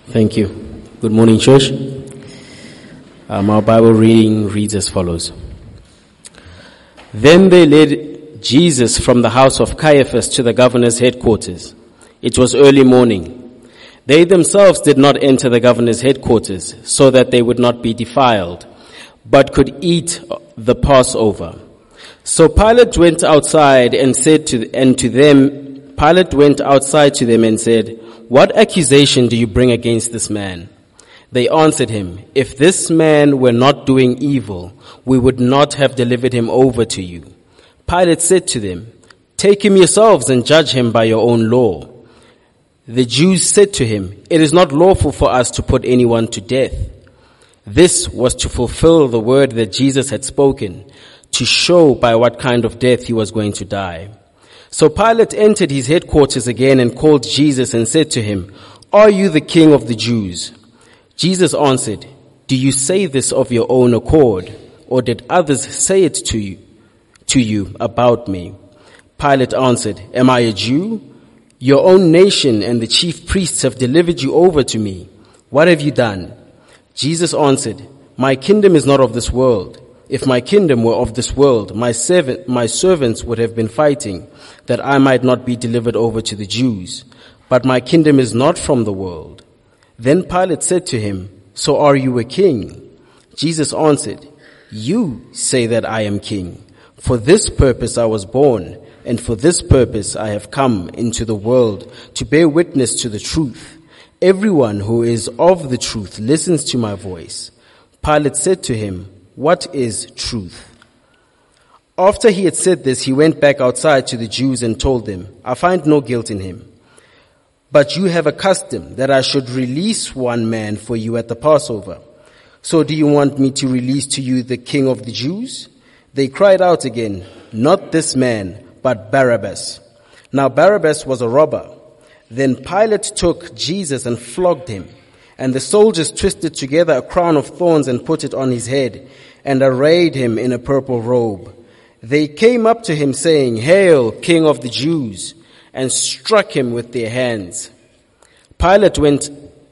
Thank you. Good morning, church. Our Bible reading reads as follows. Then they led Jesus from the house of Caiaphas to the governor's headquarters. It was early morning. They themselves did not enter the governor's headquarters so that they would not be defiled, but could eat the Passover. So Pilate went outside to them and said, "What accusation do you bring against this man?" They answered him, "If this man were not doing evil, we would not have delivered him over to you." Pilate said to them, "Take him yourselves and judge him by your own law." The Jews said to him, "It is not lawful for us to put anyone to death." This was to fulfill the word that Jesus had spoken, to show by what kind of death he was going to die. So Pilate entered his headquarters again and called Jesus and said to him, "Are you the king of the Jews?" Jesus answered, "Do you say this of your own accord, or did others say it to you about me?" Pilate answered, "Am I a Jew? Your own nation and the chief priests have delivered you over to me. What have you done?" Jesus answered, "My kingdom is not of this world. If my kingdom were of this world, my servants would have been fighting, that I might not be delivered over to the Jews. But my kingdom is not from the world." Then Pilate said to him, "So are you a king?" Jesus answered, "You say that I am king. For this purpose I was born, and for this purpose I have come into the world, to bear witness to the truth. Everyone who is of the truth listens to my voice." Pilate said to him, "What is truth?" After he had said this, he went back outside to the Jews and told them, "I find no guilt in him. But you have a custom that I should release one man for you at the Passover. So do you want me to release to you the king of the Jews?" They cried out again, "Not this man, but Barabbas." Now Barabbas was a robber. Then Pilate took Jesus and flogged him. And the soldiers twisted together a crown of thorns and put it on his head, and arrayed him in a purple robe. They came up to him saying, "Hail, King of the Jews," and struck him with their hands. Pilate went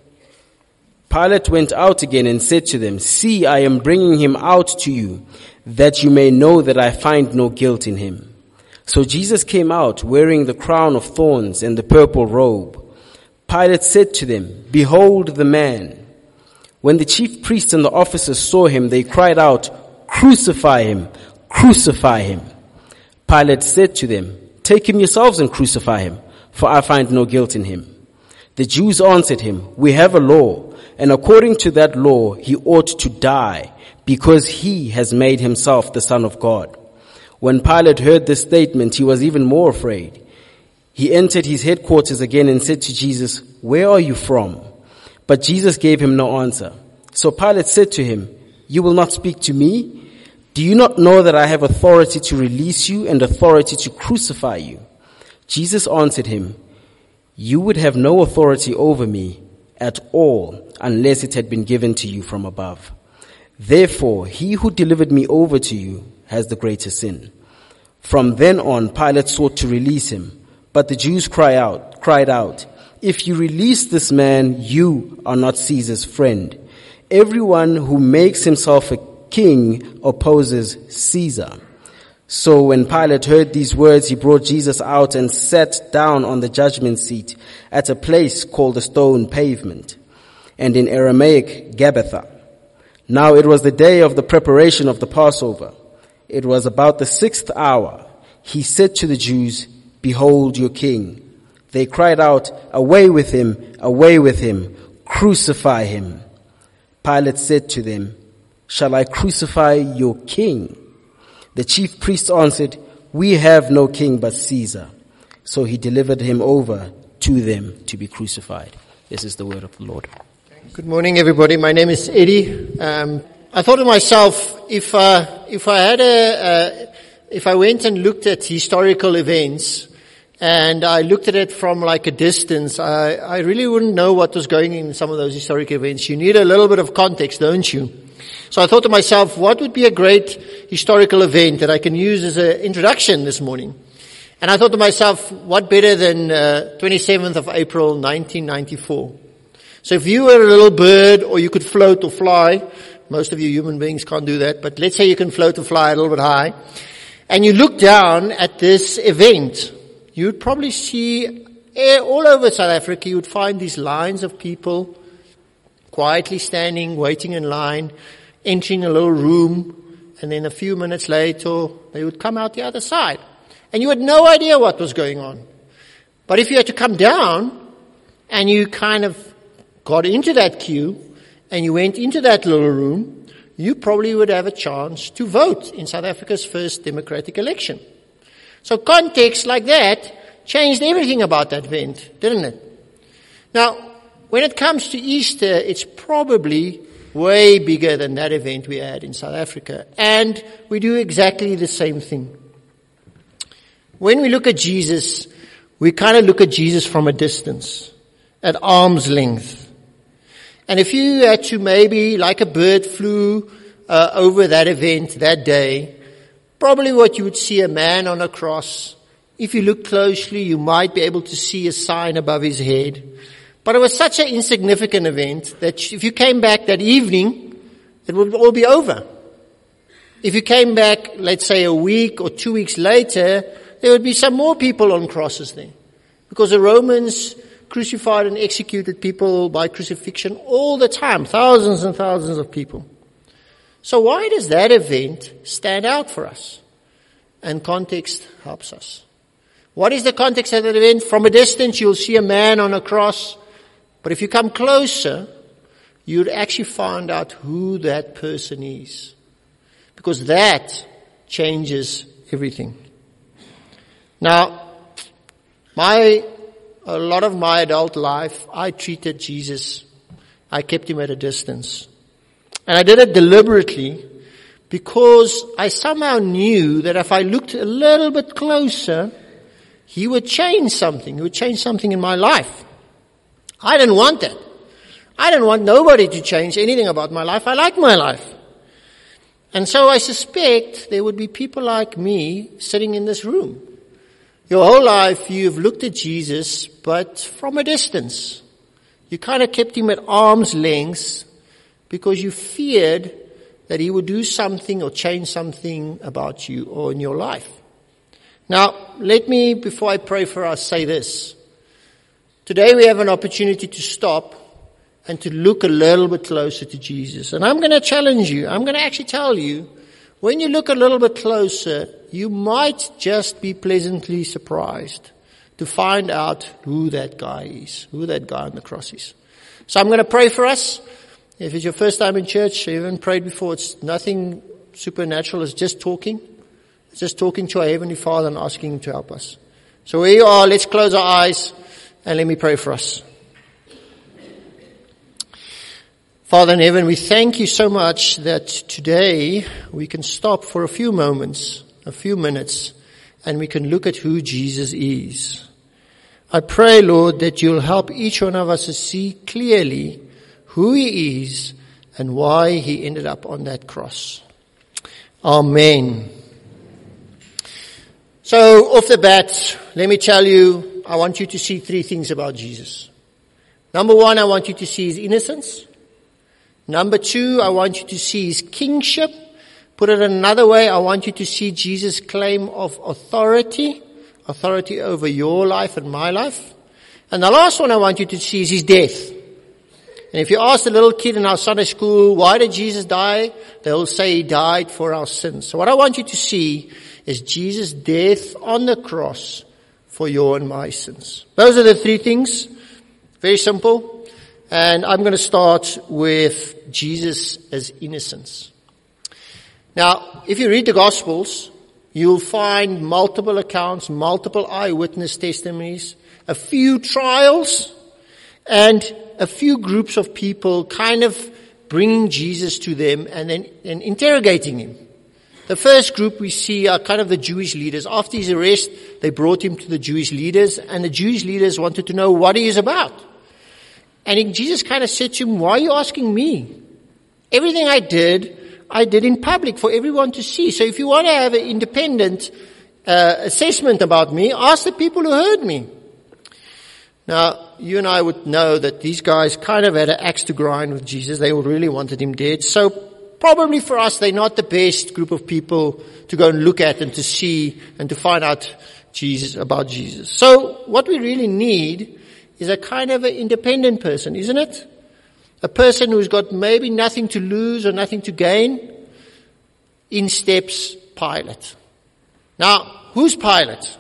out again and said to them, "See, I am bringing him out to you, that you may know that I find no guilt in him." So Jesus came out wearing the crown of thorns and the purple robe. Pilate said to them, "Behold the man." When the chief priests and the officers saw him, they cried out, "Crucify him! Crucify him!" Pilate said to them, "Take him yourselves and crucify him, for I find no guilt in him." The Jews answered him, "We have a law, and according to that law he ought to die, because he has made himself the Son of God." When Pilate heard this statement, he was even more afraid. He entered his headquarters again and said to Jesus, "Where are you from?" But Jesus gave him no answer. So Pilate said to him, "You will not speak to me? Do you not know that I have authority to release you and authority to crucify you?" Jesus answered him, "You would have no authority over me at all unless it had been given to you from above. Therefore, he who delivered me over to you has the greater sin." From then on, Pilate sought to release him. But the Jews cried out, "If you release this man, you are not Caesar's friend. Everyone who makes himself a king opposes Caesar." So when Pilate heard these words, he brought Jesus out and sat down on the judgment seat at a place called the Stone Pavement, and in Aramaic, Gabbatha. Now it was the day of the preparation of the Passover. It was about the 6th hour. He said to the Jews, "Behold your king." They cried out, "Away with him, crucify him." Pilate said to them, "Shall I crucify your king?" The chief priests answered, "We have no king but Caesar." So he delivered him over to them to be crucified. This is the word of the Lord. Good morning, everybody. My name is Eddie. I thought to myself, if I went and looked at historical events, and I looked at it from like a distance, I really wouldn't know what was going in some of those historic events. You need a little bit of context, don't you? So I thought to myself, what would be a great historical event that I can use as an introduction this morning? And I thought to myself, what better than 27th of April, 1994? So if you were a little bird, or you could float or fly, most of you human beings can't do that, but let's say you can float or fly a little bit high, and you look down at this event, you'd probably see all over South Africa, you would find these lines of people quietly standing, waiting in line, entering a little room, and then a few minutes later, they would come out the other side. And you had no idea what was going on. But if you had to come down, and you kind of got into that queue, and you went into that little room, you probably would have a chance to vote in South Africa's first democratic election. So context like that changed everything about that event, didn't it? Now, when it comes to Easter, it's probably way bigger than that event we had in South Africa. And we do exactly the same thing. When we look at Jesus, we kind of look at Jesus from a distance, at arm's length. And if you had to maybe, like a bird flew over that event that day, probably what you would see a man on a cross. If you look closely, you might be able to see a sign above his head. But it was such an insignificant event that if you came back that evening, it would all be over. If you came back, let's say a week or 2 weeks later, there would be some more people on crosses there. Because the Romans crucified and executed people by crucifixion all the time, thousands and thousands of people. So why does that event stand out for us? And context helps us. What is the context of that event? From a distance, you'll see a man on a cross. But if you come closer, you'd actually find out who that person is. Because that changes everything. Now, a lot of my adult life, I treated Jesus. I kept him at a distance. And I did it deliberately because I somehow knew that if I looked a little bit closer, he would change something. He would change something in my life. I didn't want that. I didn't want nobody to change anything about my life. I like my life. And so I suspect there would be people like me sitting in this room. Your whole life you've looked at Jesus, but from a distance. You kind of kept him at arm's length because you feared that he would do something or change something about you or in your life. Now, let me, before I pray for us, say this. Today we have an opportunity to stop and to look a little bit closer to Jesus. And I'm going to challenge you. I'm going to actually tell you, when you look a little bit closer, you might just be pleasantly surprised to find out who that guy is, who that guy on the cross is. So I'm going to pray for us. If it's your first time in church, you haven't prayed before, it's nothing supernatural, it's just talking. It's just talking to our Heavenly Father and asking Him to help us. So where you are, let's close our eyes and let me pray for us. Father in heaven, we thank you so much that today we can stop for a few moments, a few minutes, and we can look at who Jesus is. I pray, Lord, that you'll help each one of us to see clearly who He is and why He ended up on that cross. Amen. So, off the bat, let me tell you, I want you to see three things about Jesus. Number one, I want you to see His innocence. Number two, I want you to see His kingship. Put it another way, I want you to see Jesus' claim of authority over your life and my life. And the last one I want you to see is His death. And if you ask a little kid in our Sunday school, why did Jesus die? They'll say He died for our sins. So what I want you to see is Jesus' death on the cross for your and my sins. Those are the three things. Very simple. And I'm going to start with Jesus as innocence. Now, if you read the Gospels, you'll find multiple accounts, multiple eyewitness testimonies, a few trials, and a few groups of people kind of bringing Jesus to them and then interrogating Him. The first group we see are kind of the Jewish leaders. After His arrest, they brought Him to the Jewish leaders, and the Jewish leaders wanted to know what He is about. And Jesus kind of said to him, why are you asking me? Everything I did in public for everyone to see. So if you want to have an independent assessment about me, ask the people who heard me. Now, you and I would know that these guys kind of had an axe to grind with Jesus. They really wanted him dead. So probably for us, they're not the best group of people to go and look at and to see and to find out about Jesus. So what we really need is a kind of an independent person, isn't it? A person who's got maybe nothing to lose or nothing to gain. In steps Pilate. Now, who's Pilate?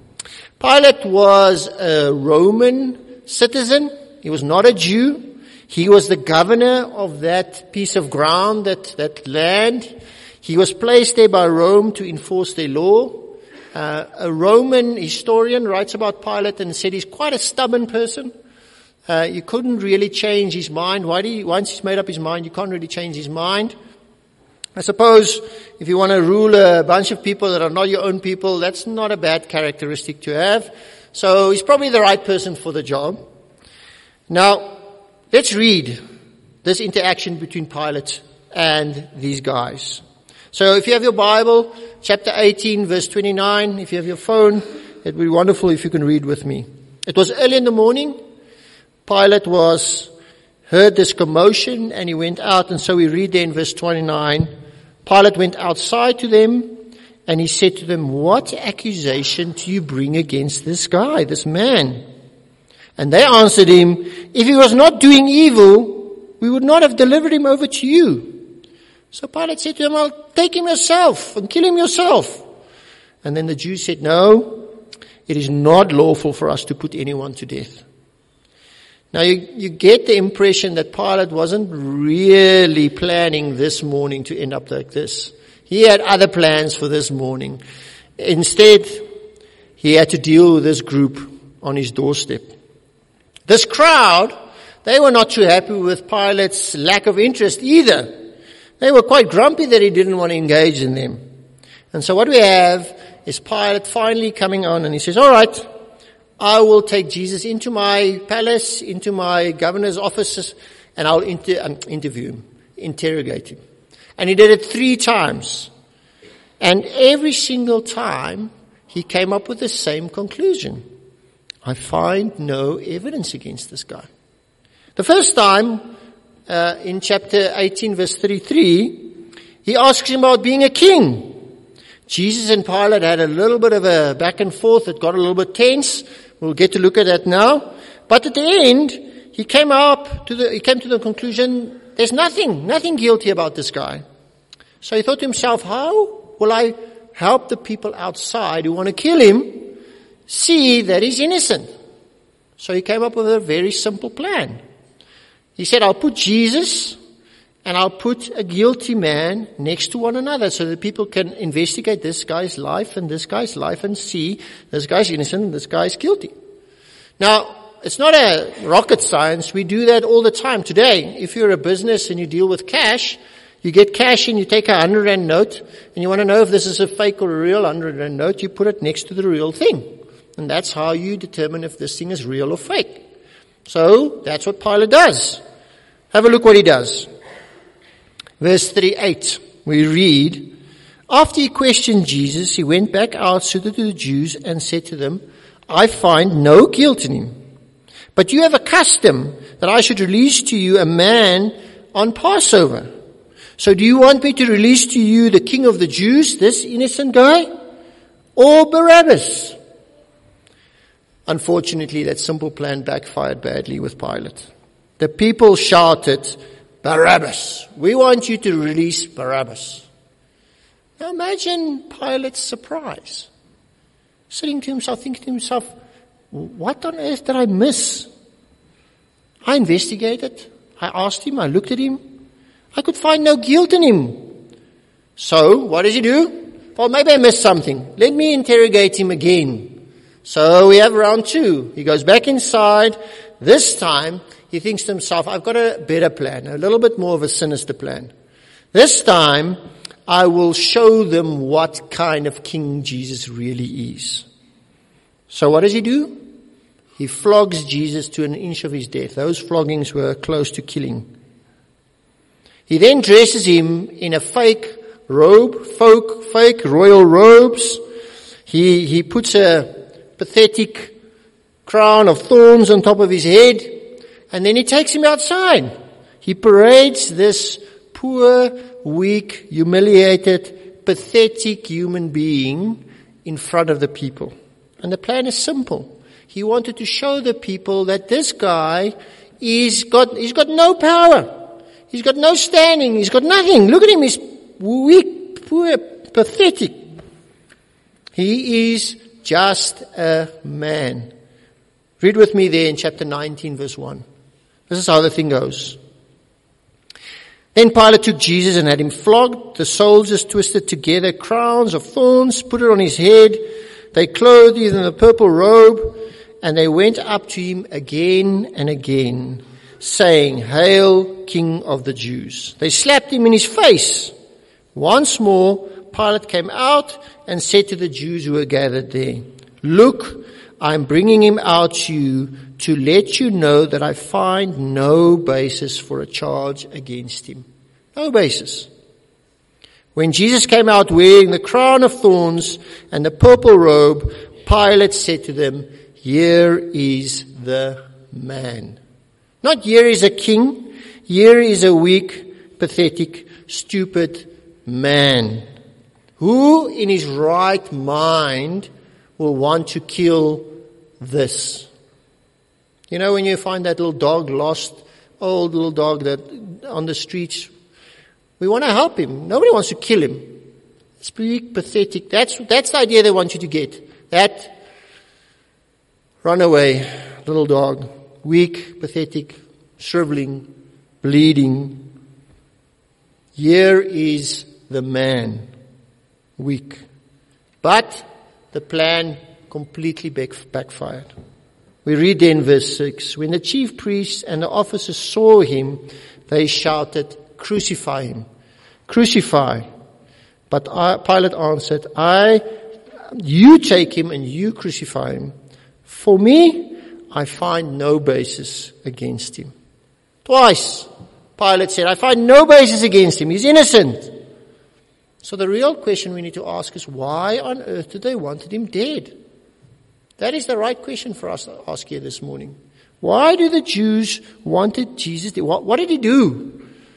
Pilate was a Roman citizen. He was not a Jew. He was the governor of that piece of ground, that land. He was placed there by Rome to enforce their law. A Roman historian writes about Pilate and said he's quite a stubborn person. You couldn't really change his mind. Once he's made up his mind, you can't really change his mind. I suppose if you want to rule a bunch of people that are not your own people, that's not a bad characteristic to have. So he's probably the right person for the job. Now, let's read this interaction between Pilate and these guys. So if you have your Bible, chapter 18, verse 29, if you have your phone, it would be wonderful if you can read with me. It was early in the morning. Pilate heard this commotion and he went out, and so we read there in verse 29, Pilate went outside to them and he said to them, "What accusation do you bring against this guy, this man?" And they answered him, "If he was not doing evil, we would not have delivered him over to you." So Pilate said to them, "Well, take him yourself and kill him yourself." And then the Jews said, "No, it is not lawful for us to put anyone to death." Now you get the impression that Pilate wasn't really planning this morning to end up like this. He had other plans for this morning. Instead, he had to deal with this group on his doorstep. This crowd, they were not too happy with Pilate's lack of interest either. They were quite grumpy that he didn't want to engage in them. And so what we have is Pilate finally coming on and he says, "All right, I will take Jesus into my palace, into my governor's offices, and I'll interview him, interrogate him." And he did it 3 times. And every single time, he came up with the same conclusion. I find no evidence against this guy. The first time, in chapter 18, verse 33, he asks him about being a king. Jesus and Pilate had a little bit of a back and forth. It got a little bit tense. We'll get to look at that now. But at the end, he came to the conclusion, there's nothing guilty about this guy. So he thought to himself, how will I help the people outside who want to kill him see that he's innocent? So he came up with a very simple plan. He said, I'll put Jesus and I'll put a guilty man next to one another so that people can investigate this guy's life and this guy's life and see this guy's innocent and this guy's guilty. Now, it's not a rocket science. We do that all the time today. If you're a business and you deal with cash, you get cash and you take a 100 Rand note and you want to know if this is a fake or a real 100 Rand note, you put it next to the real thing. And that's how you determine if this thing is real or fake. So, that's what Pilate does. Have a look what he does. Verse 38, we read, after he questioned Jesus, he went back out to the Jews and said to them, I find no guilt in him. But you have a custom that I should release to you a man on Passover. So do you want me to release to you the king of the Jews, this innocent guy, or Barabbas? Unfortunately, that simple plan backfired badly with Pilate. The people shouted, Barabbas. We want you to release Barabbas. Now imagine Pilate's surprise. Sitting to himself, thinking to himself, what on earth did I miss? I investigated. I asked him. I looked at him. I could find no guilt in him. So, what does he do? Well, maybe I missed something. Let me interrogate him again. So we have round 2. He goes back inside. This time, he thinks to himself, I've got a better plan, a little bit more of a sinister plan. This time, I will show them what kind of king Jesus really is. So what does he do? He flogs Jesus to an inch of his death. Those floggings were close to killing. He then dresses him in a fake robe, fake royal robes. He puts a pathetic crown of thorns on top of his head, and then he takes him outside. He parades this poor, weak, humiliated, pathetic human being in front of the people. And the plan is simple. He wanted to show the people that this guy he's got no power. He's got no standing. He's got nothing. Look at him. He's weak, poor, pathetic. He is just a man. Read with me there in chapter 19, verse 1. This is how the thing goes. Then Pilate took Jesus and had him flogged. The soldiers twisted together crowns of thorns, put it on his head. They clothed him in a purple robe, and they went up to him again and again, saying, "Hail, King of the Jews." They slapped him in his face. Once more, Pilate came out and said to the Jews who were gathered there, "Look, I am bringing him out to you to let you know that I find no basis for a charge against him." No basis. When Jesus came out wearing the crown of thorns and the purple robe, Pilate said to them, "Here is the man." Not here is a king. Here is a weak, pathetic, stupid man. Who in his right mind will want to kill this? You know, when you find that little dog, lost, old little dog that on the streets, we want to help him. Nobody wants to kill him. It's weak, pathetic. That's the idea they want you to get. That runaway little dog, weak, pathetic, shriveling, bleeding. Here is the man, weak. But the plan completely backfired. We read in verse 6, when the chief priests and the officers saw him, they shouted, "Crucify him, crucify." But Pilate answered, "You take him and you crucify him. For me, I find no basis against him." Twice, Pilate said, "I find no basis against him. He's innocent." So the real question we need to ask is, why on earth did they want him dead? That is the right question for us to ask here this morning. Why do the Jews wanted Jesus dead? What did he do?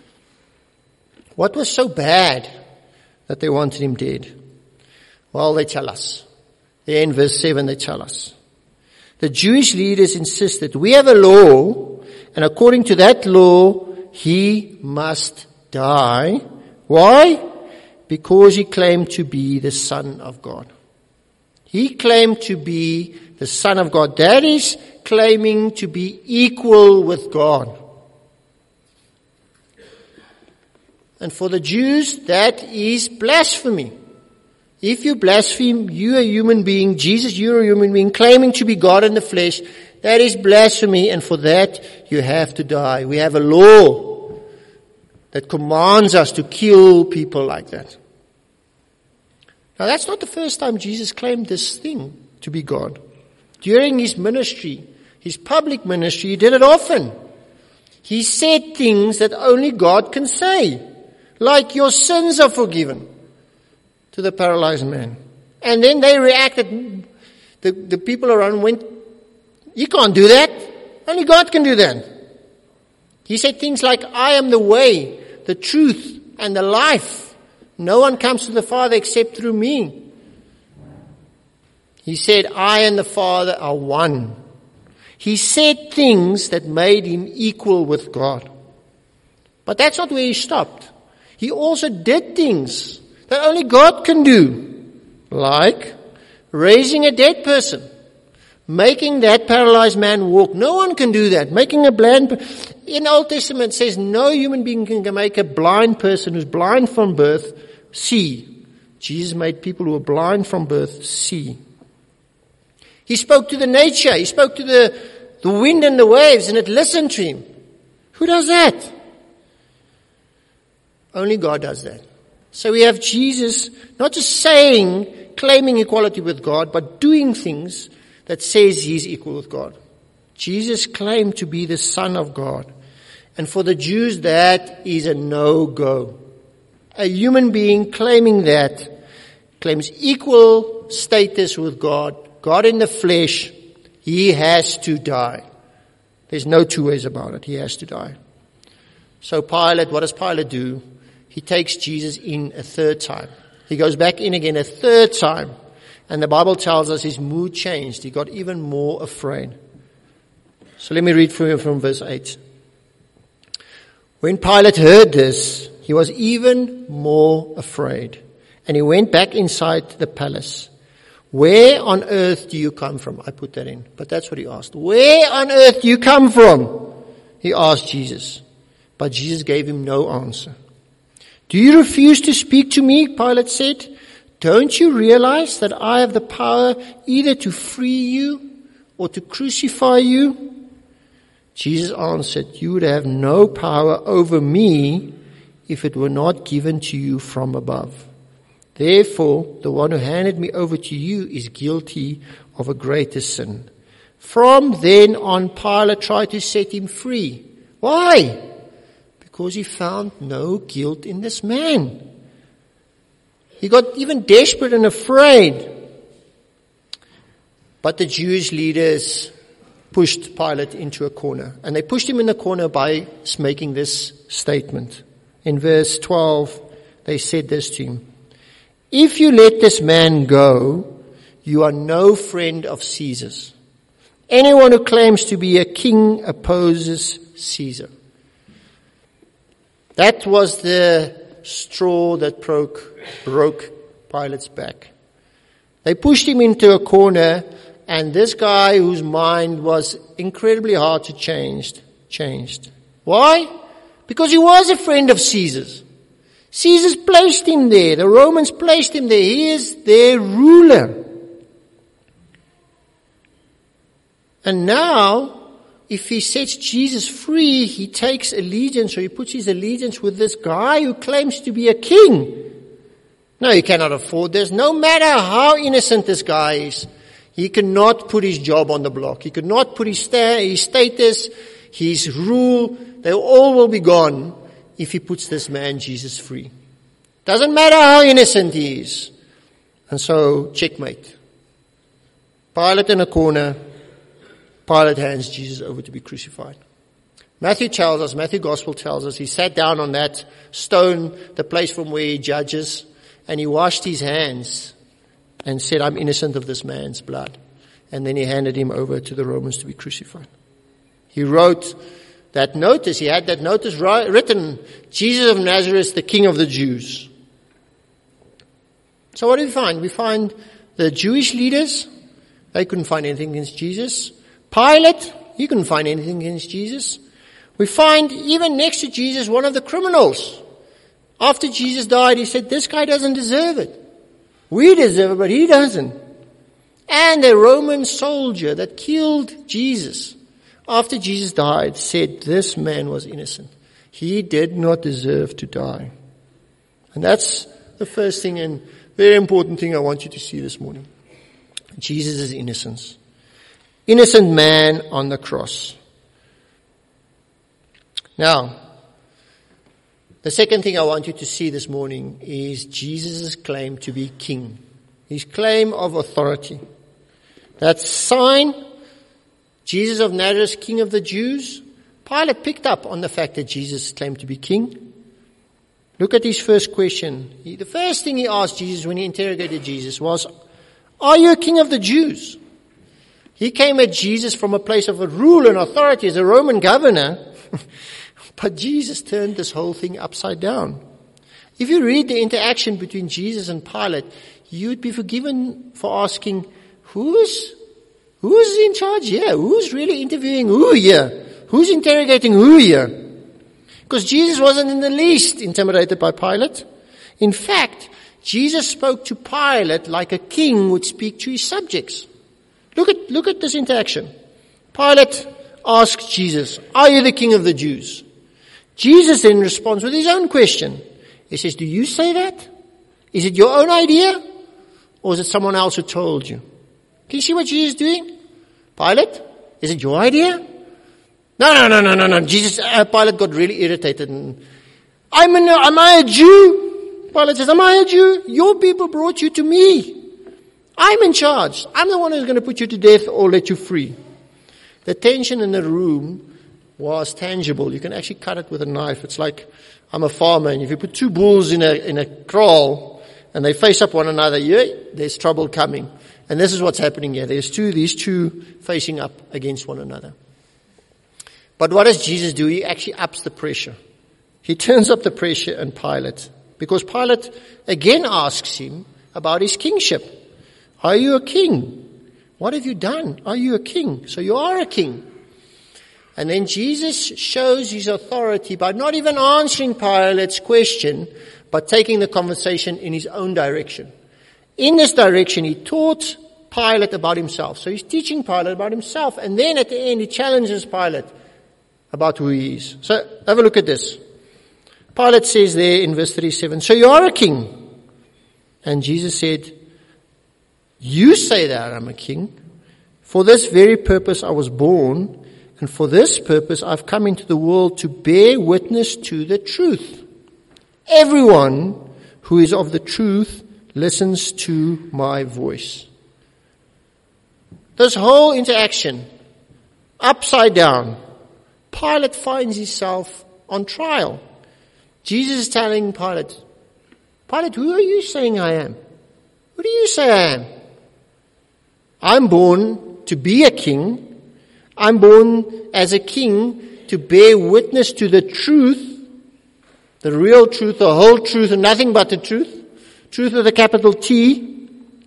What was so bad that they wanted him dead? Well, they tell us. There in verse 7 they tell us. The Jewish leaders insisted, "We have a law, and according to that law, he must die." Why? Because he claimed to be the Son of God. He claimed to be the Son of God. That is claiming to be equal with God. And for the Jews, that is blasphemy. If you blaspheme, you're a human being. Jesus, you're a human being, claiming to be God in the flesh. That is blasphemy, and for that, you have to die. We have a law that commands us to kill people like that. Now, that's not the first time Jesus claimed this thing to be God. During his ministry, his public ministry, he did it often. He said things that only God can say, like, "Your sins are forgiven," to the paralyzed man. And then they reacted. The people around went, "You can't do that. Only God can do that." He said things like, "I am the way, the truth, and the life. No one comes to the Father except through me." He said, "I and the Father are one." He said things that made him equal with God. But that's not where he stopped. He also did things that only God can do, like raising a dead person, making that paralyzed man walk. No one can do that. Making a blind, in the Old Testament it says no human being can make a blind person who's blind from birth see. Jesus made people who were blind from birth see. He spoke to the nature. He spoke to the wind and the waves, and it listened to him. Who does that? Only God does that. So we have Jesus not just claiming equality with God, but doing things that says he's equal with God. Jesus claimed to be the Son of God. And for the Jews, that is a no-go. A human being claiming that, claims equal status with God, God in the flesh, He has to die. There's no two ways about it. He has to die. So Pilate, what does Pilate do? He takes Jesus in a third time. He goes back in again a third time. And the Bible tells us his mood changed. He got even more afraid. So let me read for you from verse 8. When Pilate heard this, he was even more afraid. And he went back inside the palace. Where on earth do you come from? I put that in, but that's what he asked. Where on earth do you come from? He asked Jesus. But Jesus gave him no answer. Do you refuse to speak to me? Pilate said. Don't you realize that I have the power either to free you or to crucify you? Jesus answered, you would have no power over me if it were not given to you from above. Therefore, the one who handed me over to you is guilty of a greater sin. From then on, Pilate tried to set him free. Why? Because he found no guilt in this man. He got even desperate and afraid. But the Jewish leaders pushed Pilate into a corner. And they pushed him in the corner by making this statement. In verse 12, they said this to him. If you let this man go, you are no friend of Caesar's. Anyone who claims to be a king opposes Caesar. That was the straw that broke Pilate's back. They pushed him into a corner, and this guy whose mind was incredibly hard to change, changed. Why? Because he was a friend of Caesar's. Caesar's placed him there. The Romans placed him there. He is their ruler. And now, if he sets Jesus free, he takes allegiance, or he puts his allegiance with this guy who claims to be a king. No, he cannot afford this. No matter how innocent this guy is, he cannot put his job on the block. He could not put his status, his rule. They all will be gone if he puts this man Jesus free. Doesn't matter how innocent he is. And so, checkmate. Pilate in a corner. Pilate hands Jesus over to be crucified. Matthew Gospel tells us, he sat down on that stone, the place from where he judges, and he washed his hands and said, I'm innocent of this man's blood. And then he handed him over to the Romans to be crucified. He wrote that notice, he had that notice written, Jesus of Nazareth, the King of the Jews. So what do we find? We find the Jewish leaders, they couldn't find anything against Jesus. Pilate, he couldn't find anything against Jesus. We find even next to Jesus, one of the criminals. After Jesus died, he said, this guy doesn't deserve it. We deserve it, but he doesn't. And a Roman soldier that killed Jesus after Jesus died said this man was innocent. He did not deserve to die. And that's the first thing and very important thing I want you to see this morning. Jesus' innocence. Innocent man on the cross. Now, the second thing I want you to see this morning is Jesus' claim to be king. His claim of authority. That sign, Jesus of Nazareth, King of the Jews, Pilate picked up on the fact that Jesus claimed to be king. Look at his first question. The first thing he asked Jesus when he interrogated Jesus was, are you a king of the Jews? He came at Jesus from a place of rule and authority as a Roman governor. But Jesus turned this whole thing upside down. If you read the interaction between Jesus and Pilate, you'd be forgiven for asking, who's in charge here? Who's really interviewing who here? Who's interrogating who here? Because Jesus wasn't in the least intimidated by Pilate. In fact, Jesus spoke to Pilate like a king would speak to his subjects. Look at this interaction. Pilate asks Jesus, are you the king of the Jews? Jesus then responds with his own question. He says, do you say that? Is it your own idea? Or is it someone else who told you? Can you see what Jesus is doing? Pilate, is it your idea? No. Jesus, Pilate got really irritated. And, am I a Jew? Pilate says, am I a Jew? Your people brought you to me. I'm in charge. I'm the one who's going to put you to death or let you free. The tension in the room was tangible. You can actually cut it with a knife. It's like, I'm a farmer, and if you put two bulls in a kraal and they face up one another, there's trouble coming. And this is what's happening here. There's these two facing up against one another. But what does Jesus do? He actually ups the pressure. He turns up the pressure on Pilate, because Pilate again asks him about his kingship. Are you a king? What have you done? Are you a king? So you are a king. And then Jesus shows his authority by not even answering Pilate's question, but taking the conversation in his own direction. In this direction, he taught Pilate about himself. So he's teaching Pilate about himself. And then at the end, he challenges Pilate about who he is. So have a look at this. Pilate says there in verse 37, so you are a king. And Jesus said, you say that I'm a king. For this very purpose I was born, and for this purpose I've come into the world to bear witness to the truth. Everyone who is of the truth listens to my voice. This whole interaction, upside down, Pilate finds himself on trial. Jesus is telling Pilate, who are you saying I am? Who do you say I am? I'm born to be a king. I'm born as a king to bear witness to the truth, the real truth, the whole truth, and nothing but the truth. Truth with a capital T.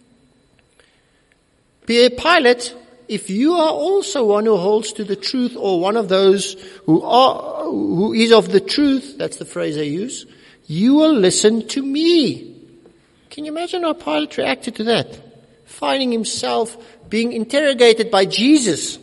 Pilate, if you are also one who holds to the truth, or one of those who is of the truth, that's the phrase they use, you will listen to me. Can you imagine how Pilate reacted to that? Finding himself being interrogated by Jesus.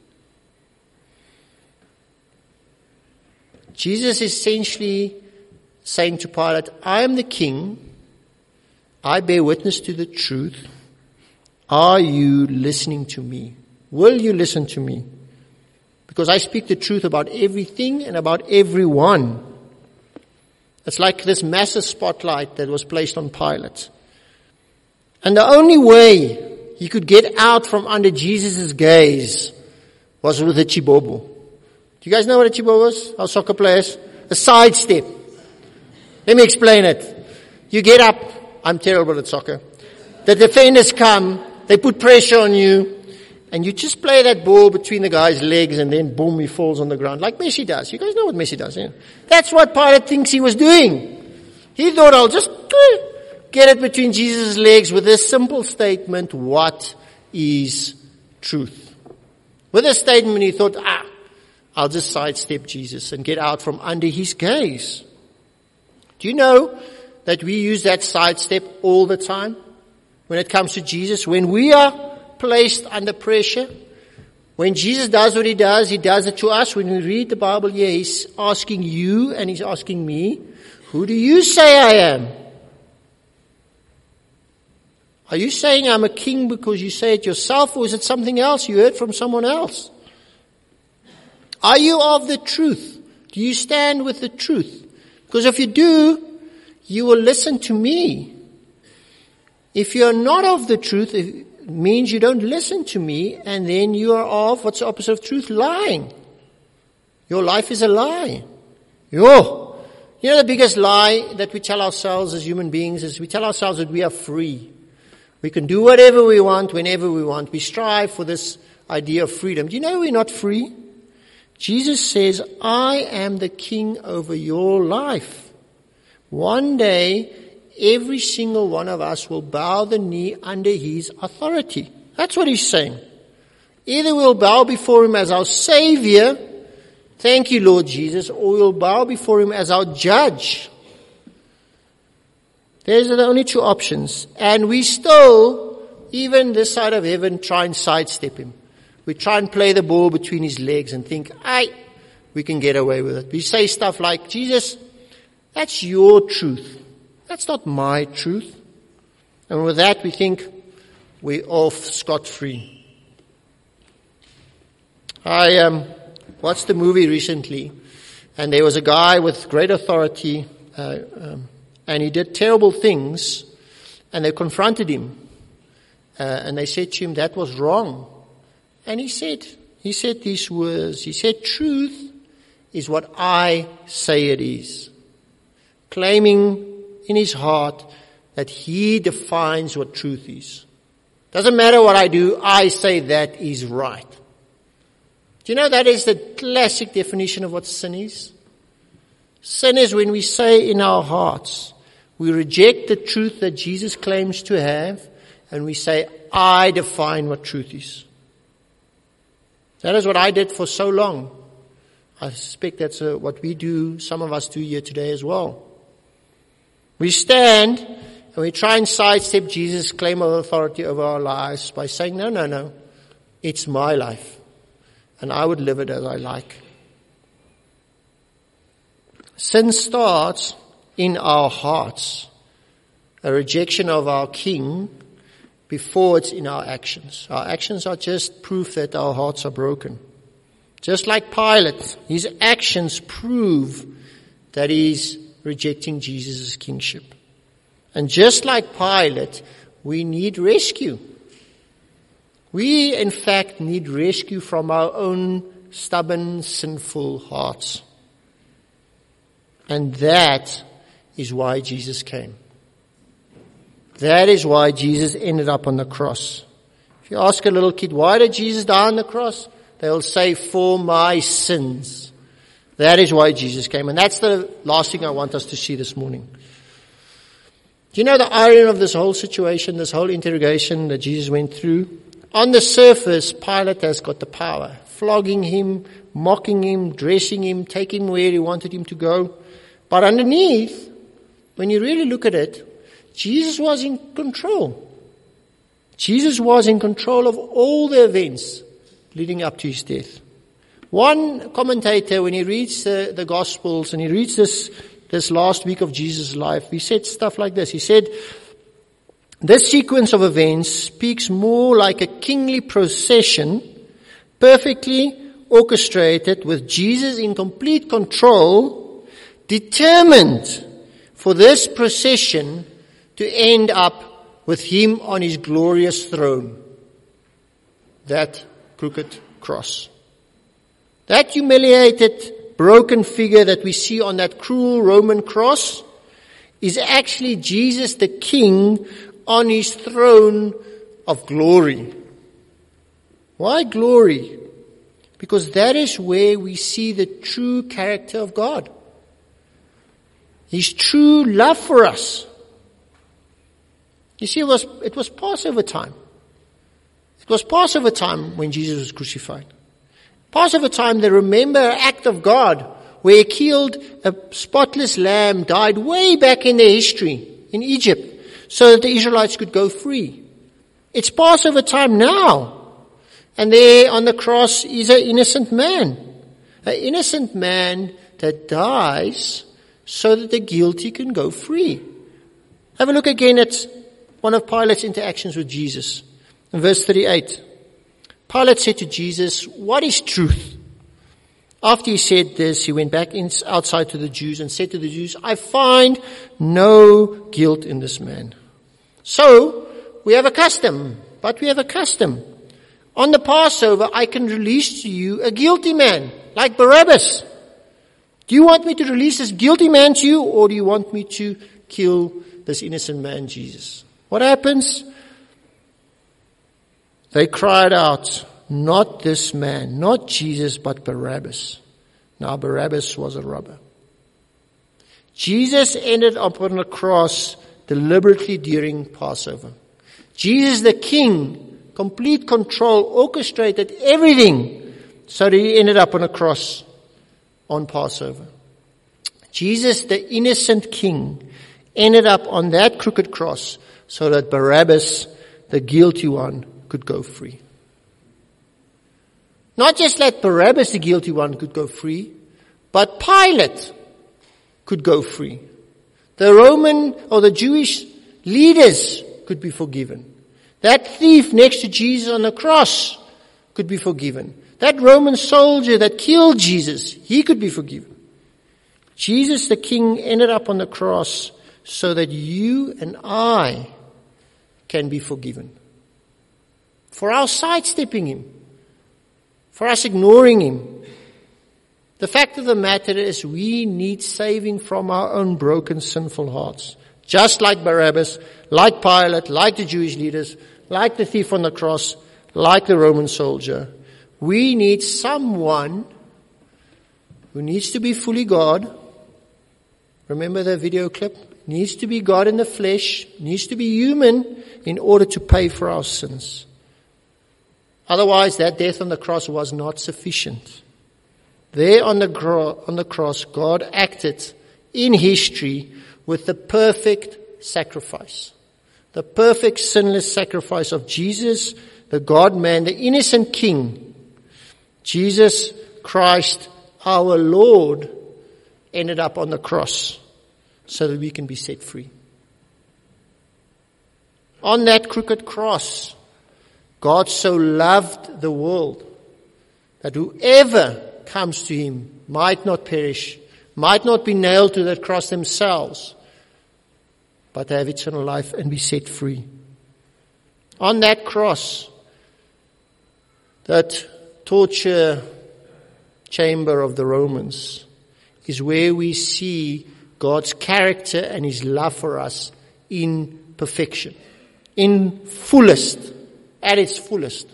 Jesus is essentially saying to Pilate, I am the king. I bear witness to the truth. Are you listening to me? Will you listen to me? Because I speak the truth about everything and about everyone. It's like this massive spotlight that was placed on Pilate. And the only way he could get out from under Jesus' gaze was with a chibobo. Do you guys know what a chibobo is? Our soccer players? A sidestep. Let me explain it. You get up. I'm terrible at soccer. The defenders come. They put pressure on you. And you just play that ball between the guy's legs, and then boom, he falls on the ground. Like Messi does. You guys know what Messi does, yeah? That's what Pilate thinks he was doing. He thought, I'll just get it between Jesus' legs with this simple statement, what is truth? With this statement, he thought, I'll just sidestep Jesus and get out from under his gaze. Do you know that we use that sidestep all the time when it comes to Jesus? When we are placed under pressure, when Jesus does what he does it to us. When we read the Bible here, he's asking you and he's asking me, who do you say I am? Are you saying I'm a king because you say it yourself, or is it something else you heard from someone else? Are you of the truth? Do you stand with the truth? Because if you do, you will listen to me. If you're not of the truth, it means you don't listen to me, and then you are of, what's the opposite of truth? Lying. Your life is a lie. You know the biggest lie that we tell ourselves as human beings is we tell ourselves that we are free. We can do whatever we want, whenever we want. We strive for this idea of freedom. Do you know we're not free? Jesus says, I am the king over your life. One day, every single one of us will bow the knee under his authority. That's what he's saying. Either we'll bow before him as our Savior, thank you, Lord Jesus, or we'll bow before him as our judge. Those are the only two options. And we still, even this side of heaven, try and sidestep him. We try and play the ball between his legs and think, we can get away with it. We say stuff like, Jesus, that's your truth. That's not my truth. And with that, we think we're off scot-free. I watched a movie recently, and there was a guy with great authority, and he did terrible things, and they confronted him. And they said to him, that was wrong. And he said these words. He said, truth is what I say it is. Claiming in his heart that he defines what truth is. Doesn't matter what I do, I say that is right. Do you know that is the classic definition of what sin is? Sin is when we say in our hearts, we reject the truth that Jesus claims to have, and we say, I define what truth is. That is what I did for so long. I suspect that's what we do, some of us do here today as well. We stand and we try and sidestep Jesus' claim of authority over our lives by saying, no, it's my life, and I would live it as I like. Sin starts in our hearts, a rejection of our King before it's in our actions. Our actions are just proof that our hearts are broken. Just like Pilate, his actions prove that he's rejecting Jesus' kingship. And just like Pilate, we need rescue. We, in fact, need rescue from our own stubborn, sinful hearts. And that is why Jesus came. That is why Jesus ended up on the cross. If you ask a little kid, why did Jesus die on the cross? They'll say, for my sins. That is why Jesus came. And that's the last thing I want us to see this morning. Do you know the irony of this whole situation, this whole interrogation that Jesus went through? On the surface, Pilate has got the power. Flogging him, mocking him, dressing him, taking him where he wanted him to go. But underneath, when you really look at it, Jesus was in control. Jesus was in control of all the events leading up to his death. One commentator, when he reads the Gospels and he reads this last week of Jesus' life, he said stuff like this. He said, this sequence of events speaks more like a kingly procession, perfectly orchestrated with Jesus in complete control, determined for this procession to end up with him on his glorious throne. That crooked cross. That humiliated, broken figure that we see on that cruel Roman cross is actually Jesus the King on his throne of glory. Why glory? Because that is where we see the true character of God. His true love for us. You see, it was Passover time. It was Passover time when Jesus was crucified. Passover time, the remember act of God where he killed a spotless lamb, died way back in their history in Egypt so that the Israelites could go free. It's Passover time now. And there on the cross is an innocent man. An innocent man that dies so that the guilty can go free. Have a look again at one of Pilate's interactions with Jesus. In verse 38, Pilate said to Jesus, what is truth? After he said this, he went back outside to the Jews and said to the Jews, I find no guilt in this man. So, we have a custom, On the Passover, I can release to you a guilty man, like Barabbas. Do you want me to release this guilty man to you, or do you want me to kill this innocent man, Jesus? What happens? They cried out, not this man, not Jesus, but Barabbas. Now Barabbas was a robber. Jesus ended up on the cross deliberately during Passover. Jesus the King, complete control, orchestrated everything so that he ended up on a cross on Passover. Jesus the innocent King ended up on that crooked cross so that Barabbas, the guilty one, could go free. Not just that Barabbas, the guilty one, could go free, but Pilate could go free. The Roman or the Jewish leaders could be forgiven. That thief next to Jesus on the cross could be forgiven. That Roman soldier that killed Jesus, he could be forgiven. Jesus the King ended up on the cross so that you and I can be forgiven. for our sidestepping him, for us ignoring him. The fact of the matter is we need saving from our own broken, sinful hearts. Just like Barabbas, like Pilate, like the Jewish leaders, like the thief on the cross, like the Roman soldier. We need someone who needs to be fully God. Remember the video clip? Needs to be God in the flesh, needs to be human in order to pay for our sins. Otherwise, that death on the cross was not sufficient. There on the cross, God acted in history with the perfect sacrifice. The perfect sinless sacrifice of Jesus, the God-man, the innocent King. Jesus Christ, our Lord, ended up on the cross so that we can be set free. On that crooked cross, God so loved the world that whoever comes to him might not perish, might not be nailed to that cross themselves, but have eternal life and be set free. On that cross, that torture chamber of the Romans, is where we see God's character and his love for us in perfection, in fullest, at its fullest.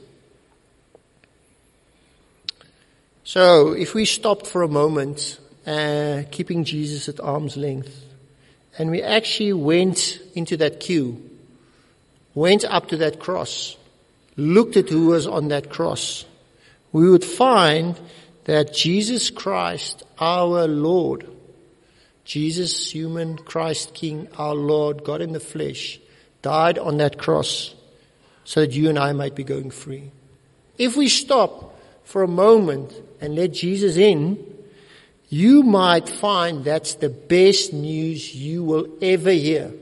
So if we stopped for a moment, keeping Jesus at arm's length, and we actually went into that queue, went up to that cross, looked at who was on that cross, we would find that Jesus Christ, our Lord, Jesus, human, Christ, King, our Lord, God in the flesh, died on that cross so that you and I might be going free. If we stop for a moment and let Jesus in, you might find that's the best news you will ever hear.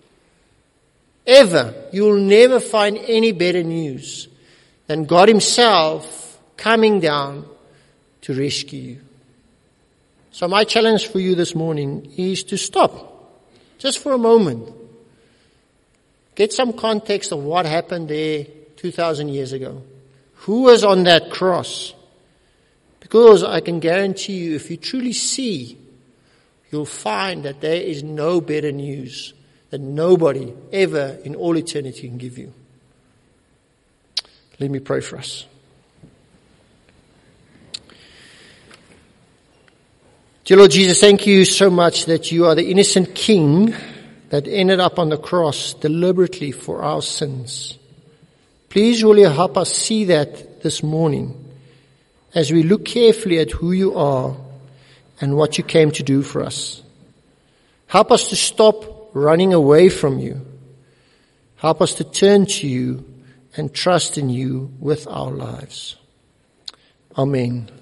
Ever. You'll never find any better news than God himself coming down to rescue you. So my challenge for you this morning is to stop, just for a moment. Get some context of what happened there 2,000 years ago. Who was on that cross? Because I can guarantee you, if you truly see, you'll find that there is no better news that nobody ever in all eternity can give you. Let me pray for us. Dear Lord Jesus, thank you so much that you are the innocent King that ended up on the cross deliberately for our sins. Please will you help us see that this morning as we look carefully at who you are and what you came to do for us. Help us to stop running away from you. Help us to turn to you and trust in you with our lives. Amen.